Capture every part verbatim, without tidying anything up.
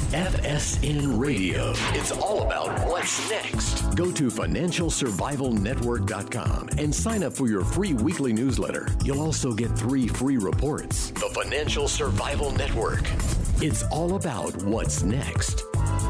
F S N Radio. It's all about what's next. Go to financial survival network dot com and sign up for your free weekly newsletter. You'll also get three free reports. The Financial Survival Network. It's all about what's next.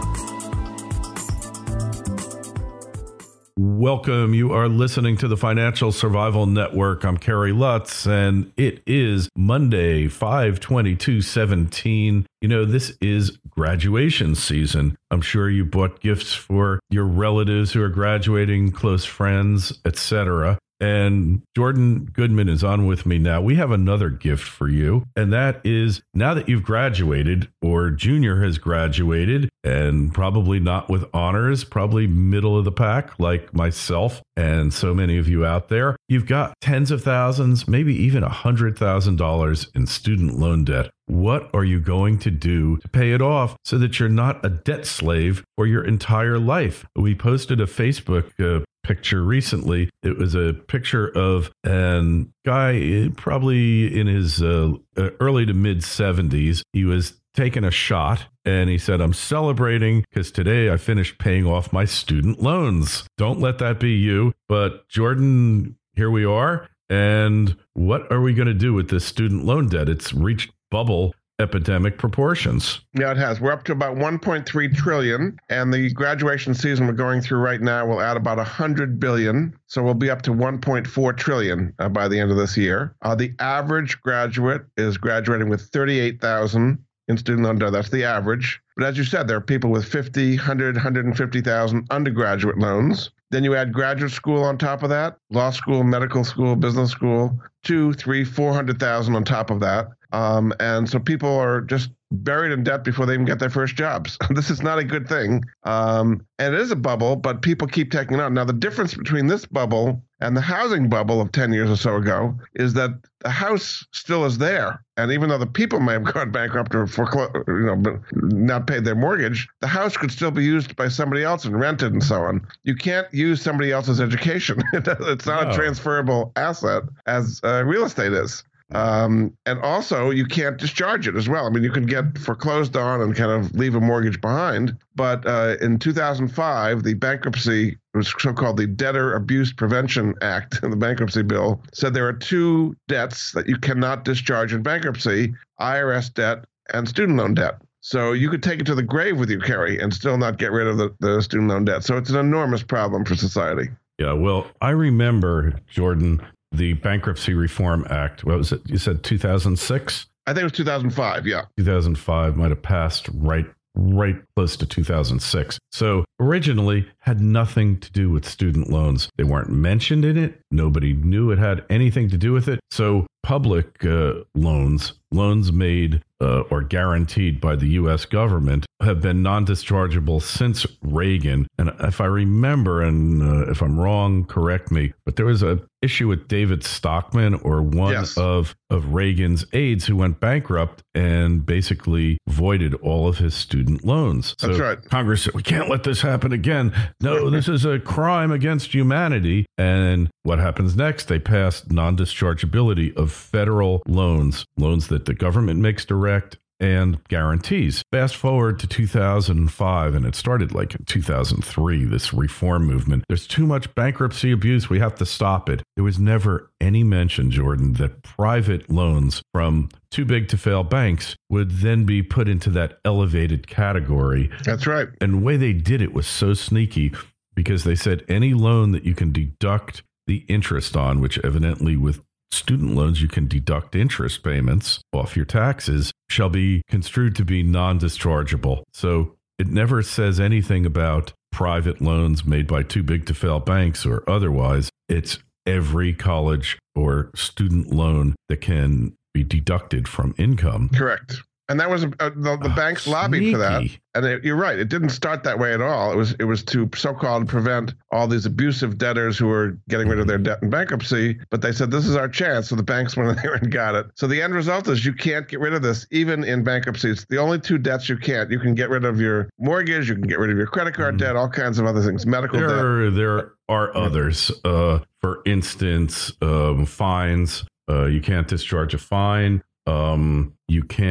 Welcome. You are listening to the Financial Survival Network. I'm Kerry Lutz, and it is Monday, five twenty-two seventeen. You know, this is graduation season. I'm sure you bought gifts for your relatives who are graduating, close friends, et cetera. And Jordan Goodman is on with me now. We have another gift for you, and that is now that you've graduated or junior has graduated, and probably not with honors, probably middle of the pack like myself and so many of you out there, you've got tens of thousands, maybe even one hundred thousand dollars in student loan debt. What are you going to do to pay it off so that you're not a debt slave for your entire life? We posted a Facebook uh, picture recently. It was a picture of a guy probably in his uh, early to mid seventies. He was taking a shot and he said, I'm celebrating because today I finished paying off my student loans. Don't let that be you. But Jordan, here we are. And what are we going to do with this student loan debt? It's reached bubble epidemic proportions. Yeah, it has. We're up to about one point three trillion, and the graduation season we're going through right now will add about one hundred billion. So we'll be up to one point four trillion uh, by the end of this year. Uh, the average graduate is graduating with thirty-eight thousand in student loan debt. That's the average. But as you said, there are people with fifty, one hundred, one hundred fifty thousand undergraduate loans. Then you add graduate school on top of that, law school, medical school, business school, two, three, four hundred thousand on top of that. Um, and so people are just buried in debt before they even get their first jobs. This is not a good thing. Um, and it is a bubble, but people keep taking it out. Now, the difference between this bubble and the housing bubble of ten years or so ago is that the house still is there. And even though the people may have gone bankrupt or foreclosed, you know, but not paid their mortgage, the house could still be used by somebody else and rented and so on. You can't use somebody else's education. It's not no. a transferable asset as uh, real estate is. Um, and also, you can't discharge it as well. I mean, you can get foreclosed on and kind of leave a mortgage behind. But uh, in two thousand five, the bankruptcy, was so-called the Debtor Abuse Prevention Act, the bankruptcy bill, said there are two debts that you cannot discharge in bankruptcy, I R S debt and student loan debt. So you could take it to the grave with you, Kerry, and still not get rid of the, the student loan debt. So it's an enormous problem for society. Yeah, well, I remember, Jordan, the Bankruptcy Reform Act. What was it? You said two thousand six? I think it was two thousand five, yeah. two thousand five might have passed right right close to two thousand six. So originally had nothing to do with student loans. They weren't mentioned in it. Nobody knew it had anything to do with it. So public uh, loans, loans made uh, or guaranteed by the U S government have been non-dischargeable since Reagan. And if I remember, and uh, if I'm wrong, correct me, but there was a issue with David Stockman or one yes. of, of Reagan's aides who went bankrupt and basically voided all of his student loans. So That's right. Congress said, we can't let this happen again. No, this is a crime against humanity. And what happens next? They passed non-dischargeability of federal loans, loans that the government makes direct and guarantees. Fast forward to two thousand five, and it started like in two thousand three, this reform movement. There's too much bankruptcy abuse. We have to stop it. There was never any mention, Jordan, that private loans from too big to fail banks would then be put into that elevated category. That's right. And the way they did it was so sneaky because they said any loan that you can deduct the interest on, which evidently with student loans, you can deduct interest payments off your taxes, shall be construed to be non-dischargeable. So it never says anything about private loans made by too big to fail banks or otherwise. It's every college or student loan that can be deducted from income. Correct. And that was uh, the, the oh, banks sneaky. lobbied for that. And it, you're right. It didn't start that way at all. It was it was to so-called prevent all these abusive debtors who were getting rid of their debt in bankruptcy. But they said, this is our chance. So the banks went in there and got it. So the end result is you can't get rid of this, even in bankruptcy. It's the only two debts you can't. You can get rid of your mortgage. You can get rid of your credit card mm. debt, all kinds of other things, medical there debt. Are, there are others. Uh, for instance, um, fines. Uh, you can't discharge a fine. Um, you can't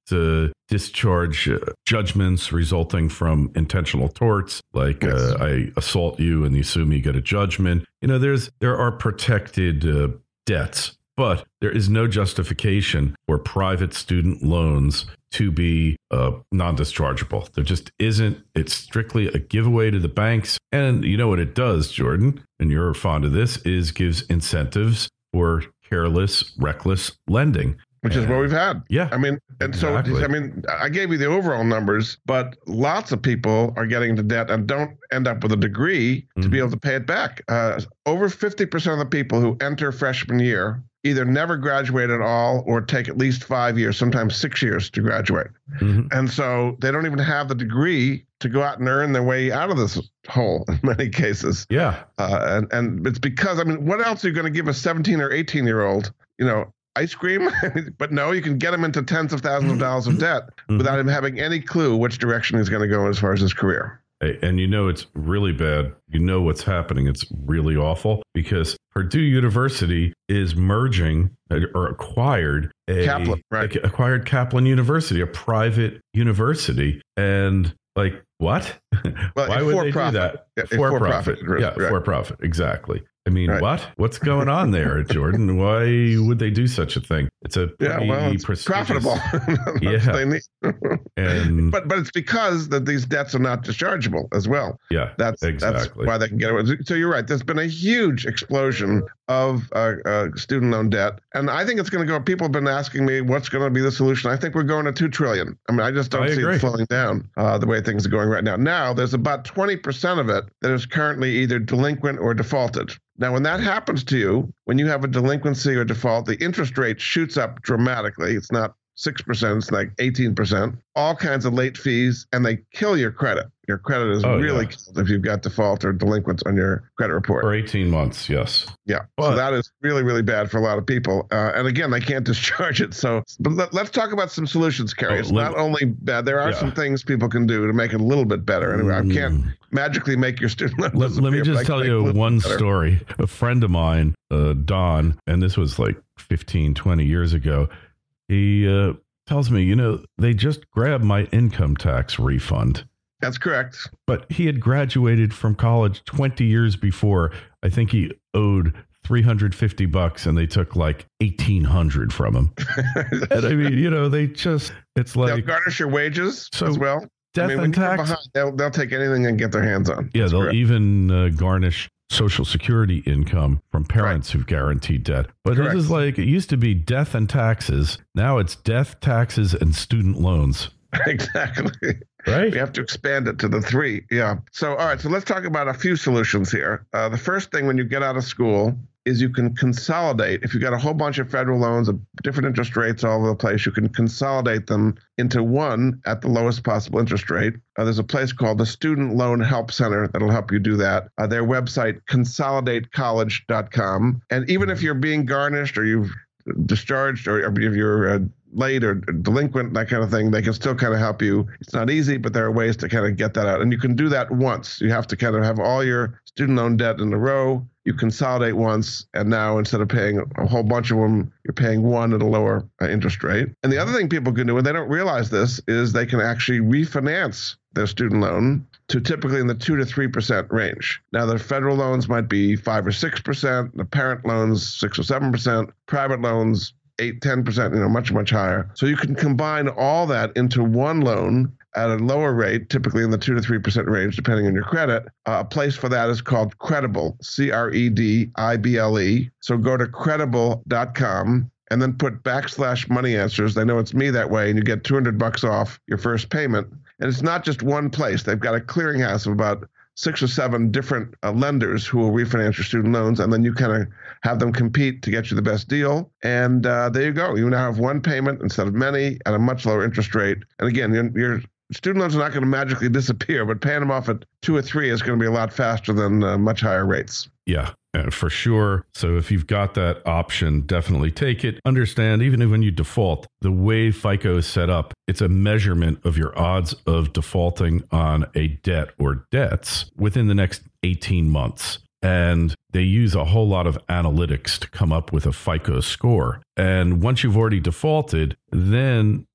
to discharge uh, judgments resulting from intentional torts, like Yes. uh, I assault you and you sue me, you get a judgment. You know, there's there are protected uh, debts, but there is no justification for private student loans to be uh, non-dischargeable. There just isn't. It's strictly a giveaway to the banks. And you know what it does, Jordan, and you're fond of this, is gives incentives for careless, reckless lending. Which is what we've had. Yeah. I mean, and Exactly. so, I mean, I gave you the overall numbers, but lots of people are getting into debt and don't end up with a degree to Mhm. be able to pay it back. Uh, over fifty percent of the people who enter freshman year either never graduate at all or take at least five years, sometimes six years to graduate. Mhm. And so they don't even have the degree to go out and earn their way out of this hole in many cases. Yeah. Uh, and, and it's because, I mean, what else are you going to give a seventeen or eighteen year old, you know, ice cream? But no, you can get him into tens of thousands of dollars of debt without him having any clue which direction he's going to go as far as his career. Hey, and you know it's really bad. You know what's happening. It's really awful because Purdue University is merging or acquired a Kaplan, right. acquired Kaplan University, a private university, and like what? Well, Why a would they do for-profit. that? Yeah, a For for-profit, profit, yeah, right. for profit, exactly. I mean, Right. what? What's going on there, Jordan? Why would they do such a thing? It's a Yeah, pretty well, it's prestigious- profitable. That's Yeah. what they need. And but but it's because that these debts are not dischargeable as well. yeah, That's exactly. that's why they can get away. So you're right. There's been a huge explosion of uh, uh, student loan debt, and I think it's going to go. People have been asking me what's going to be the solution. I think we're going to two trillion. I mean, I just don't I see agree. it slowing down uh, the way things are going right now. Now there's about twenty percent of it that is currently either delinquent or defaulted. Now, when that happens to you, when you have a delinquency or default, the interest rate shoots up dramatically. It's not six percent, it's like eighteen percent, all kinds of late fees, and they kill your credit. Your credit is Oh, really yeah. killed if you've got default or delinquents on your credit report. For eighteen months, yes. Yeah. But- so that is really, really bad for a lot of people. Uh, and again, they can't discharge it. So, but let, let's talk about some solutions, Kerry. Oh, it's let- not only bad, there are Yeah. some things people can do to make it a little bit better. Anyway, I can't Mm. magically make your student loan Let, let me disappear, but I just can tell make it a you little one bit better. story. A friend of mine, uh, Don, and this was like fifteen, twenty years ago, he uh, tells me, you know, they just grabbed my income tax refund. That's correct. But he had graduated from college twenty years before. I think he owed three hundred fifty bucks and they took like eighteen hundred from him. And I mean, you know, they just, it's They'll like garnish your wages So, as well. death I mean, when and you're tax. behind, they'll, they'll take anything and get their hands on. Yeah, That's they'll correct. even uh, garnish Social Security income from parents who've guaranteed debt. But Correct. this is like, it used to be death and taxes. Now it's death, taxes, and student loans. Exactly. Right? We have to expand it to the three. Yeah. So, all right. So let's talk about a few solutions here. Uh, the first thing when you get out of school is you can consolidate. If you've got a whole bunch of federal loans at different interest rates all over the place, you can consolidate them into one at the lowest possible interest rate. Uh, there's a place called the Student Loan Help Center that'll help you do that. Uh, their website, consolidate college dot com. And even if you're being garnished or you've discharged or if you're uh, late or delinquent, that kind of thing, they can still kind of help you. It's not easy, but there are ways to kind of get that out. And you can do that once. You have to kind of have all your student loan debt in a row. You consolidate once, and now instead of paying a whole bunch of them, you're paying one at a lower uh, interest rate. And the other thing people can do, and they don't realize this, is they can actually refinance their student loan to typically in the two to three percent range. Now, the federal loans might be five or six percent, the parent loans six or seven percent, private loans eight, ten percent, you know, much, much higher. So you can combine all that into one loan at a lower rate, typically in the two to three percent range, depending on your credit. Uh, a place for that is called Credible, C R E D I B L E. So go to credible dot com and then put backslash money answers. They know it's me that way, and you get two hundred bucks off your first payment. And it's not just one place. They've got a clearinghouse of about six or seven different uh, lenders who will refinance your student loans, and then you kind of have them compete to get you the best deal. And uh, there you go. You now have one payment instead of many at a much lower interest rate. And again, your, your student loans are not going to magically disappear, but paying them off at two or three is going to be a lot faster than uh, much higher rates. Yeah, uh, for sure. So if you've got that option, definitely take it. Understand, even when you default, the way FICO is set up, it's a measurement of your odds of defaulting on a debt or debts within the next eighteen months. And they use a whole lot of analytics to come up with a FICO score. And once you've already defaulted, then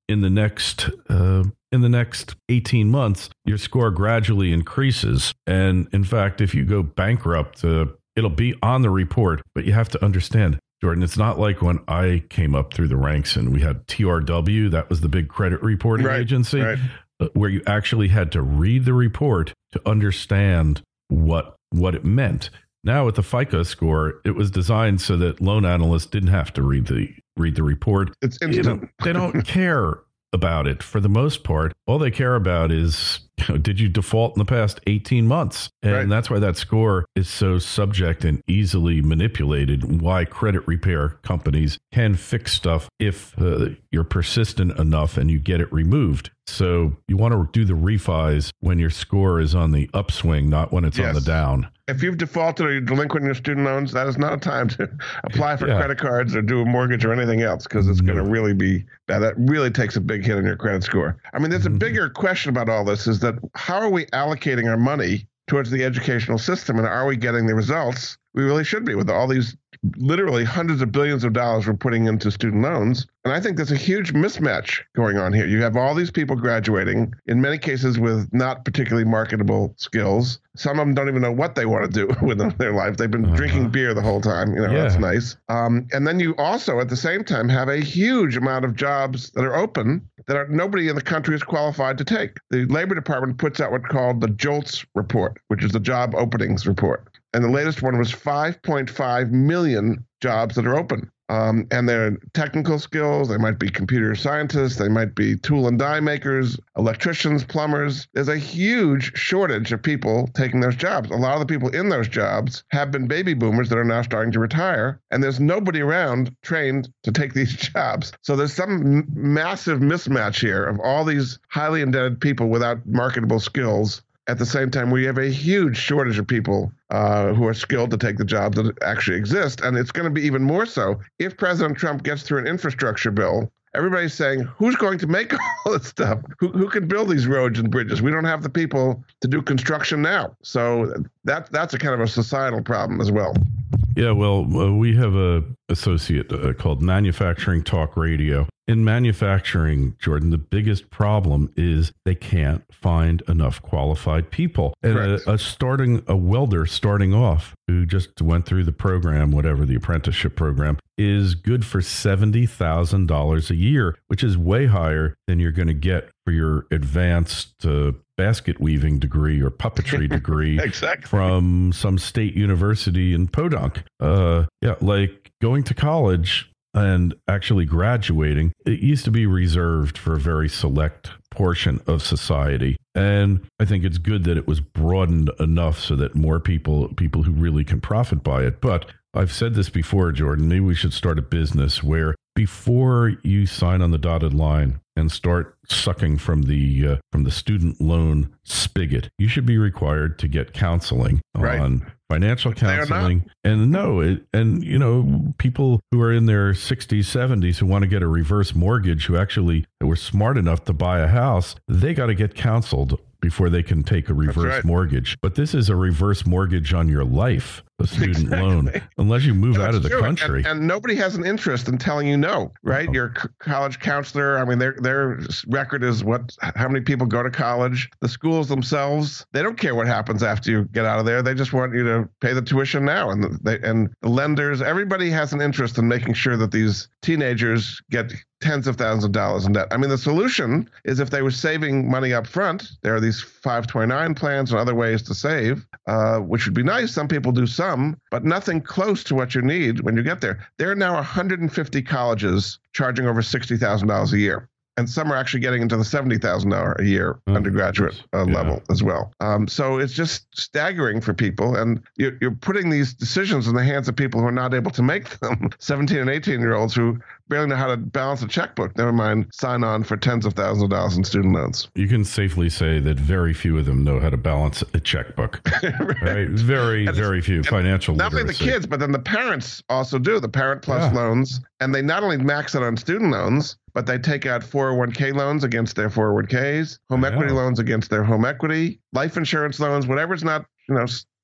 in the next uh, in the next eighteen months, your score gradually increases. And in fact, if you go bankrupt, uh, it'll be on the report. But you have to understand, Jordan, it's not like when I came up through the ranks and we had T R W, that was the big credit reporting right, agency, right. Uh, where you actually had to read the report to understand what what it meant. Now with the FICO score, it was designed so that loan analysts didn't have to read the read the report. It's You know, they don't care about it for the most part. All they care about is, you know, did you default in the past eighteen months? And Right. that's why that score is so subject and easily manipulated. Why credit repair companies can fix stuff if uh, you're persistent enough and you get it removed. So you want to do the refis when your score is on the upswing, not when it's on the Yes. down. If you've defaulted or you're delinquent in your student loans, that is not a time to apply for Yeah. credit cards or do a mortgage or anything else, because it's going to really be, now that really takes a big hit on your credit score. I mean, there's a bigger question about all this, is that how are we allocating our money towards the educational system, and are we getting the results we really should be with all these literally hundreds of billions of dollars we're putting into student loans? And I think there's a huge mismatch going on here. You have all these people graduating, in many cases with not particularly marketable skills. Some of them don't even know what they want to do with their life. They've been uh-huh. drinking beer the whole time. You know, yeah. That's nice. Um, and then you also, at the same time, have a huge amount of jobs that are open that are, nobody in the country is qualified to take. The Labor Department puts out what's called the JOLTS report, which is the job openings report. And the latest one was five point five million jobs that are open. Um, and they're technical skills. They might be computer scientists. They might be tool and die makers, electricians, plumbers. There's a huge shortage of people taking those jobs. A lot of the people in those jobs have been baby boomers that are now starting to retire, and there's nobody around trained to take these jobs. So there's some m- massive mismatch here of all these highly indebted people without marketable skills. At the same time, we have a huge shortage of people uh, who are skilled to take the jobs that actually exist. And it's going to be even more so if President Trump gets through an infrastructure bill. Everybody's saying, who's going to make all this stuff? Who, who can build these roads and bridges? We don't have the people to do construction now. So that that's a kind of a societal problem as well. Yeah, well, uh, we have a associate uh, called Manufacturing Talk Radio. In manufacturing, Jordan, the biggest problem is they can't find enough qualified people. And a, a starting a welder starting off who just went through the program, whatever the apprenticeship program, is good for seventy thousand dollars a year, which is way higher than you're going to get for your advanced uh, basket weaving degree or puppetry degree exactly. from some state university in Podunk. Uh, yeah, like going to college and actually graduating, it used to be reserved for a very select portion of society. And I think it's good that it was broadened enough so that more people, people who really can profit by it. But I've said this before, Jordan, maybe we should start a business where before you sign on the dotted line and start sucking from the uh, from the student loan spigot, you should be required to get counseling right. on financial counseling. And no, it, and you know, people who are in their sixties, seventies who want to get a reverse mortgage, who actually were smart enough to buy a house, they got to get counseled before they can take a reverse right. mortgage. But this is a reverse mortgage on your life, a student exactly. loan, unless you move no, out of the true. country. And, and nobody has an interest in telling you no, right? Oh. Your c- college counselor, I mean, their their record is what, how many people go to college. The schools themselves, they don't care what happens after you get out of there. They just want you to pay the tuition now. And the, they, and the lenders, everybody has an interest in making sure that these teenagers get tens of thousands of dollars in debt. I mean, the solution is if they were saving money up front, there are these five twenty-nine plans and other ways to save, uh, which would be nice. Some people do some, but nothing close to what you need when you get there. There are now one hundred fifty colleges charging over sixty thousand dollars a year. And some are actually getting into the seventy thousand dollars a year oh, undergraduate uh, yeah. level as well. Um, so it's just staggering for people. And you're, you're putting these decisions in the hands of people who are not able to make them, seventeen and eighteen-year-olds who barely know how to balance a checkbook, never mind sign on for tens of thousands of dollars in student loans. You can safely say that very few of them know how to balance a checkbook. right. right? Very, and very few financial not literacy. Not only the kids, but then the parents also do, the Parent Plus yeah. loans. And they not only max it on student loans, but they take out four oh one k loans against their four oh one k's, home equity loans against their home equity, life insurance loans, whatever's not, you know,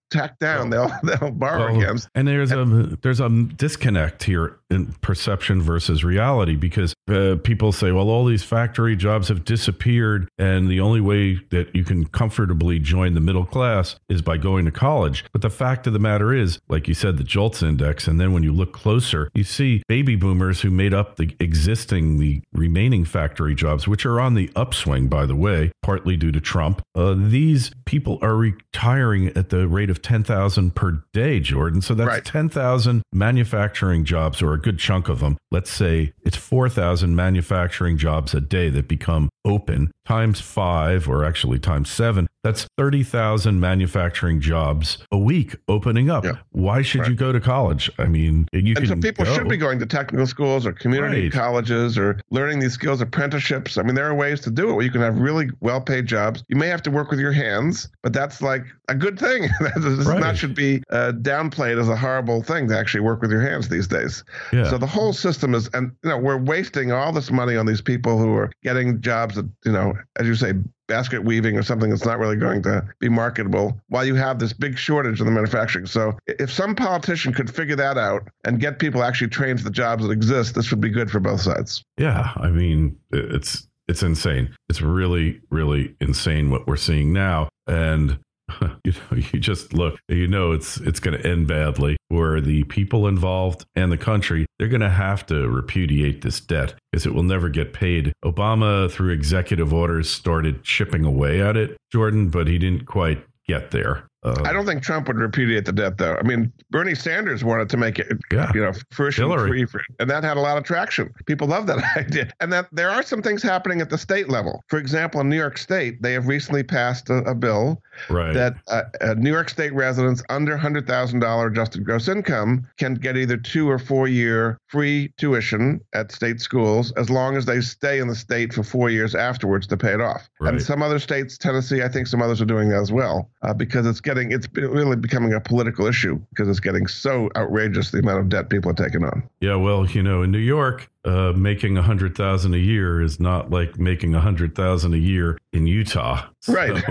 tack down, they'll they'll borrow well, against. And there's a there's a disconnect here in perception versus reality, because uh, people say, well, all these factory jobs have disappeared, and the only way that you can comfortably join the middle class is by going to college. But the fact of the matter is, like you said, the JOLTS index, and then when you look closer, you see baby boomers who made up the existing, the remaining factory jobs, which are on the upswing, by the way, partly due to Trump. Uh, these people are retiring at the rate of ten thousand per day, Jordan. So that's right. ten thousand manufacturing jobs, or a good chunk of them. Let's say it's four thousand manufacturing jobs a day that become open, times five, or actually times seven. That's thirty thousand manufacturing jobs a week opening up. Yeah. Why should right. you go to college? I mean, you and can so people go. should be going to technical schools or community right. colleges or learning these skills, apprenticeships. I mean, there are ways to do it where you can have really well-paid jobs. You may have to work with your hands, but that's like a good thing. This right. not should be uh, downplayed as a horrible thing to actually work with your hands these days. Yeah. So the whole system is, and you know, we're wasting all this money on these people who are getting jobs that, you know, as you say, basket weaving or something that's not really going to be marketable, while you have this big shortage in the manufacturing. So if some politician could figure that out and get people actually trained for the jobs that exist, this would be good for both sides. Yeah, I mean, it's it's insane. It's really, really insane what we're seeing now. And you know, you just look, you know, it's it's going to end badly, where the people involved and the country, they're going to have to repudiate this debt because it will never get paid. Obama, through executive orders, started chipping away at it, Jordan, but he didn't quite get there. Uh, I don't think Trump would repudiate the debt, though. I mean, Bernie Sanders wanted to make it, yeah. you know, fruition free, free, and that had a lot of traction. People love that idea. And that there are some things happening at the state level. For example, in New York State, they have recently passed a, a bill right. that uh, uh, New York State residents under one hundred thousand dollars adjusted gross income can get either two or four year free tuition at state schools as long as they stay in the state for four years afterwards to pay it off. Right. And some other states, Tennessee, I think some others are doing that as well, uh, because it's getting, it's really becoming a political issue because it's getting so outrageous, the amount of debt people are taking on. Yeah, well, you know, in New York, uh, making a hundred thousand a year is not like making a hundred thousand a year in Utah. So. Right.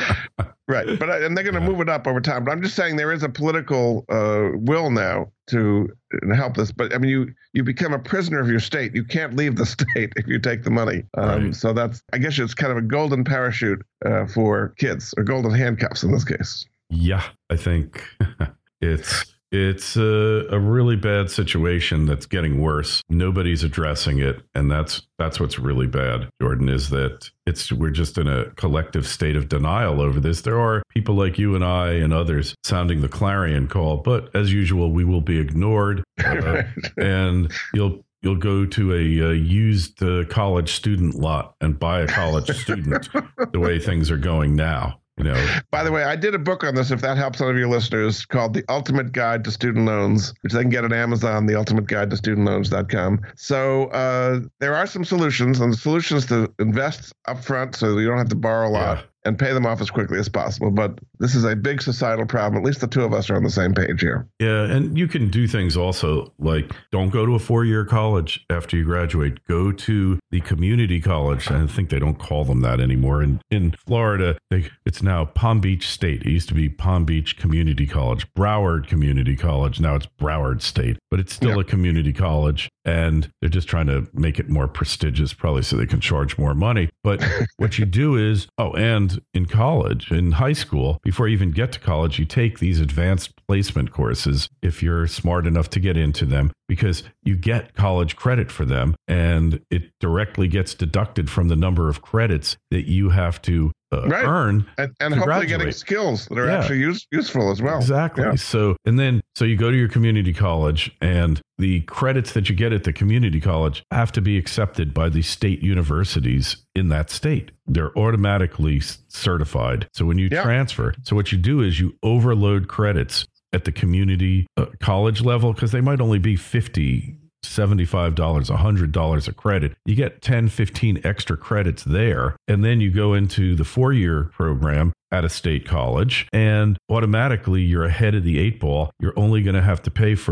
Right. But and they're going to move it up over time. But I'm just saying there is a political uh, will now to help this. But I mean, you you become a prisoner of your state. You can't leave the state if you take the money. Um, right. So that's, I guess it's kind of a golden parachute uh, for kids, or golden handcuffs in this case. Yeah, I think it's it's a, a really bad situation that's getting worse. Nobody's addressing it, and that's that's what's really bad, Jordan, is that it's we're just in a collective state of denial over this. There are people like you and I and others sounding the clarion call, but as usual, we will be ignored, uh, and you'll You'll go to a, a used uh, college student lot and buy a college student the way things are going now. You know. By the way, I did a book on this, if that helps some of your listeners, called The Ultimate Guide to Student Loans, which they can get at Amazon, the ultimate guide to student loans dot com. So uh, there are some solutions, and the solutions to invest upfront so you don't have to borrow a lot. Yeah. And pay them off as quickly as possible. But this is a big societal problem. At least the two of us are on the same page here. Yeah, and you can do things also like don't go to a four-year college after you graduate. Go to the community college. I think they don't call them that anymore. In, in Florida, they, it's now Palm Beach State. It used to be Palm Beach Community College, Broward Community College. Now it's Broward State, but it's still yeah. a community college. And they're just trying to make it more prestigious, probably so they can charge more money. But what you do is, oh, and in college, in high school, before you even get to college, you take these advanced placement courses if you're smart enough to get into them, because you get college credit for them, and it directly gets deducted from the number of credits that you have to Uh, right. earn and, and hopefully graduate. Getting skills that are yeah. actually use, useful as well. Exactly. Yeah. So, and then, so you go to your community college, and the credits that you get at the community college have to be accepted by the state universities in that state. They're automatically certified. So when you yeah. transfer, so what you do is you overload credits at the community uh, college level, because they might only be fifty seventy-five dollars, one hundred dollars a credit. You get ten, fifteen extra credits there. And then you go into the four-year program at a state college, and automatically you're ahead of the eight ball. You're only going to have to pay for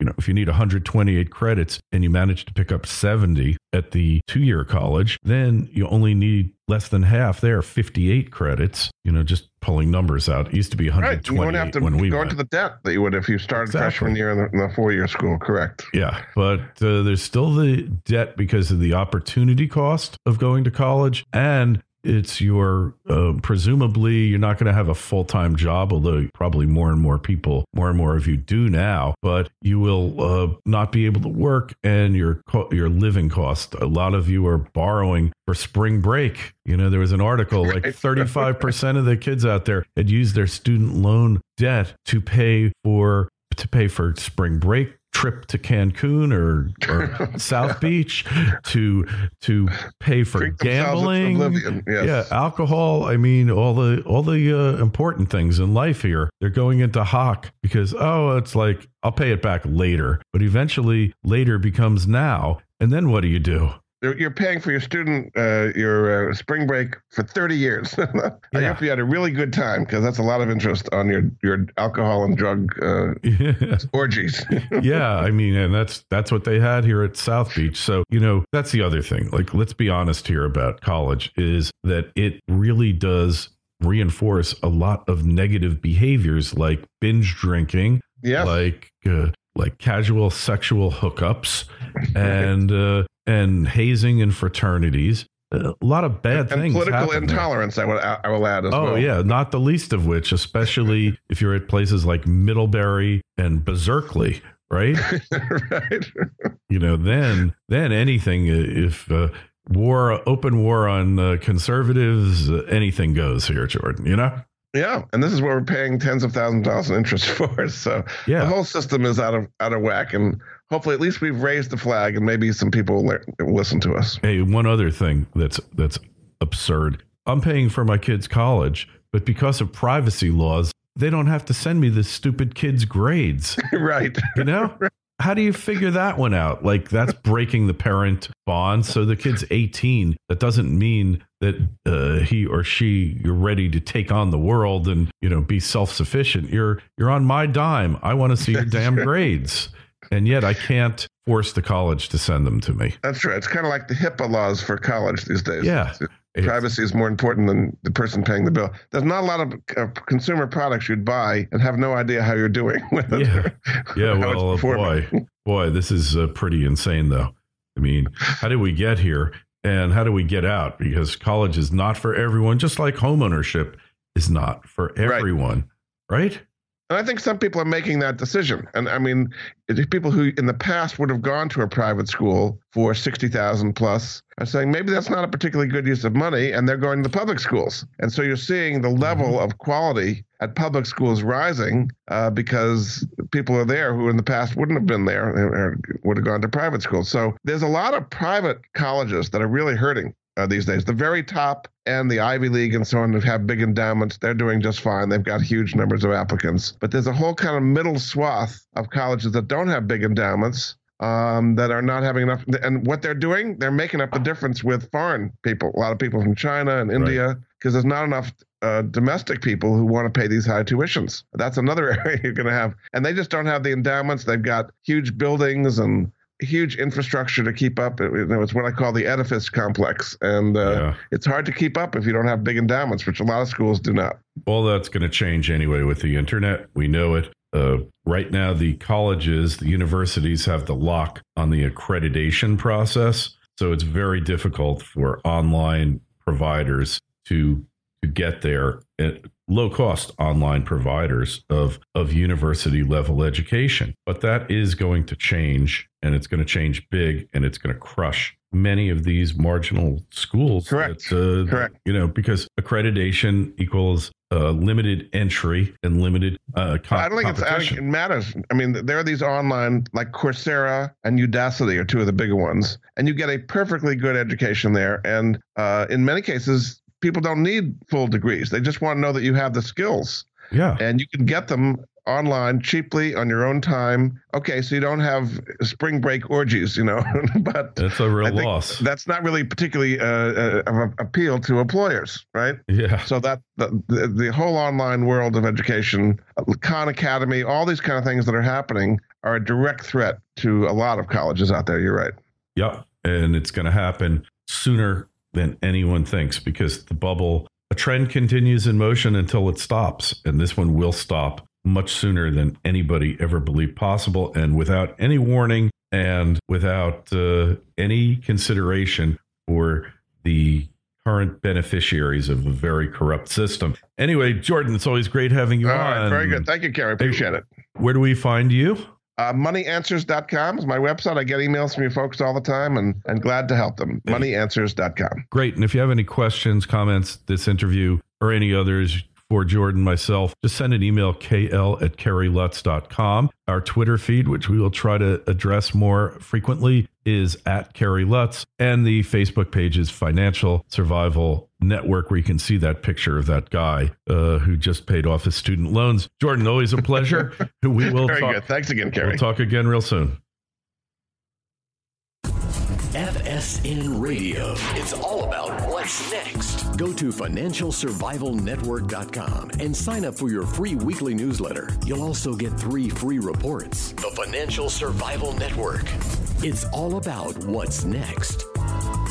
you know, if you need one hundred twenty-eight credits and you manage to pick up seventy at the two-year college, then you only need less than half there, fifty-eight credits, you know, just pulling numbers out. It used to be one hundred twenty-eight. Right. You wouldn't have to when we go went. into the debt that you would if you started Exactly. freshman year in the, in the four-year school, correct? Yeah, but uh, there's still the debt because of the opportunity cost of going to college, and it's your, uh, presumably you're not going to have a full-time job, although probably more and more people, more and more of you do now, but you will uh, not be able to work, and your co- your living cost. A lot of you are borrowing for spring break. You know, there was an article like thirty-five percent of the kids out there had used their student loan debt to pay for to pay for spring break trip to Cancun or, or South Beach, to to pay for Drink themselves into gambling, oblivion, yes. yeah, alcohol. I mean, all the all the uh, important things in life here. They're going into hock because oh, it's like I'll pay it back later, but eventually later becomes now, and then what do you do? You're you're paying for your student, uh, your uh, spring break for thirty years. I Yeah. hope you had a really good time, because that's a lot of interest on your, your alcohol and drug uh, Yeah. orgies. Yeah, I mean, and that's that's what they had here at South Beach. So, you know, that's the other thing. Like, let's be honest here about college, is that it really does reinforce a lot of negative behaviors like binge drinking, Yes. like uh, like casual sexual hookups, and uh, and hazing in fraternities. A lot of bad and things. political happen there. intolerance, I, would, I will add as Oh, well. yeah. Not the least of which, especially if you're at places like Middlebury and Berkeley, right? Right. You know, then then anything, if uh, war, open war on uh, conservatives, uh, anything goes here, Jordan, you know? Yeah, and this is what we're paying tens of thousands of dollars in interest for. So Yeah. the whole system is out of out of whack, and hopefully at least we've raised the flag, and maybe some people will will listen to us. Hey, one other thing that's that's absurd. I'm paying for my kids' college, but because of privacy laws, they don't have to send me the stupid kids' grades. Right. You know? How do you figure that one out? Like, that's breaking the parent bond. So the kid's eighteen. That doesn't mean that uh, he or she, you're ready to take on the world and, you know, be self-sufficient. You're you're on my dime. I want to see your damn grades. And yet I can't force the college to send them to me. That's right. It's kind of like the HIPAA laws for college these days. Yeah. Privacy is more important than the person paying the bill. There's not a lot of uh, consumer products you'd buy and have no idea how you're doing with it. Yeah. Yeah. How it's Well, performing. boy, boy, this is uh, pretty insane, though. I mean, how did we get here and how do we get out? Because college is not for everyone, just like homeownership is not for everyone, right? And I think some people are making that decision. And I mean, it's people who in the past would have gone to a private school for sixty thousand plus are saying maybe that's not a particularly good use of money, and they're going to the public schools. And so you're seeing the level of quality at public schools rising uh, because people are there who in the past wouldn't have been there or would have gone to private schools. So there's a lot of private colleges that are really hurting Uh, these days. The very top and the Ivy League and so on that have big endowments, they're doing just fine. They've got huge numbers of applicants. But there's a whole kind of middle swath of colleges that don't have big endowments, um, that are not having enough. And what they're doing, they're making up the difference with foreign people, a lot of people from China and India, because there's not enough uh, domestic people who want to pay these high tuitions. That's another area you're going to have. And they just don't have the endowments. They've got huge buildings and huge infrastructure to keep up. You know, it's what I call the edifice complex. And uh, Yeah. it's hard to keep up if you don't have big endowments, which a lot of schools do not. All that's going to change anyway with the internet. We know it. Uh, right now, the colleges, the universities have the lock on the accreditation process. So it's very difficult for online providers to to get there, low cost online providers of, of university level education. But that is going to change, and it's going to change big, and it's going to crush many of these marginal schools. Correct. That, uh, Correct. You know, because accreditation equals uh, limited entry and limited uh, com- I don't think it's, I think it matters. I mean, there are these online, like Coursera and Udacity are two of the bigger ones, and you get a perfectly good education there. And uh, in many cases, people don't need full degrees. They just want to know that you have the skills. Yeah. And you can get them online cheaply on your own time. Okay, so you don't have spring break orgies, you know, but That's a real I think loss. that's not really particularly uh, uh, of a- appeal to employers, right? Yeah. So that the, the, the whole online world of education, uh, Khan Academy, all these kind of things that are happening are a direct threat to a lot of colleges out there. You're right. Yep. And it's going to happen sooner than anyone thinks because the bubble, a trend continues in motion until it stops. And this one will stop much sooner than anybody ever believed possible. And without any warning and without uh, any consideration for the current beneficiaries of a very corrupt system. Anyway, Jordan, it's always great having you All on. Right, very good. Thank you, Kerry. Appreciate it. Where do we find you? Uh, money answers dot com is my website. I get emails from you folks all the time, and I'm glad to help them. money answers dot com. Great. And if you have any questions, comments, this interview, or any others for Jordan, myself, just send an email, k l at kerry lutz dot com. Our Twitter feed, which we will try to address more frequently, is at Kerry Lutz. And the Facebook page is Financial Survival Network, where you can see that picture of that guy uh, who just paid off his student loans. Jordan, always a pleasure. We will Very talk, good. Thanks again, Kerry. We'll talk again real soon. F S N Radio. It's all about what's next. Go to financial survival network dot com and sign up for your free weekly newsletter. You'll also get three free reports. The Financial Survival Network. It's all about what's next.